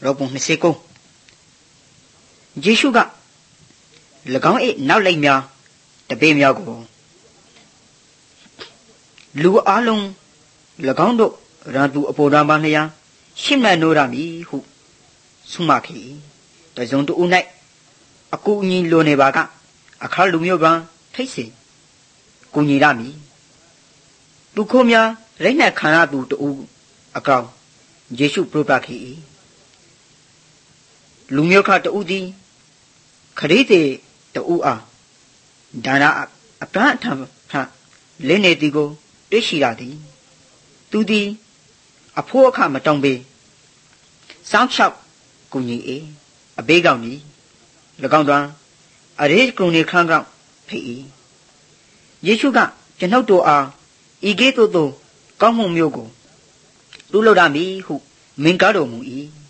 ရောပုံ20ကုန်းယေရှုက၎င်း၏နောက်လိုက်များတပည့်များကိုလူအလုံး၎င်းတို့ရန်သူအပေါ်တော်မှလျာရှင်းမှန်နိုးရမည်ဟုဆုမခေတစုံတူ၌အကူအညီလိုနေပါကအခါလူမျိုးကထိတ်စေကူညီရမည်သူခိုးများရိတ်နှက်ခံရသူတူအကောင်ယေရှုပြပခေလူမျိုးခတူသည်ခရီးသည်တူအားဒါနအပန်းအထံလင်းနေသည်ကိုတွေ့ရှိရသည်သူသည်အဖို့အခမတောင်းပေစောင်းလျှောက်ကူညီအဘေးကောင်းသည်၎င်းတွင်အရေးကုံနေခန်းကောင်းဖြစ်၏ယေရှုကကျွန်ုပ်တို့အားဤကဲ့သို့သောကောင်းမှုမျိုးကိုပြုလုပ်ရမည်ဟုမင်္ဂလာတော်မူ၏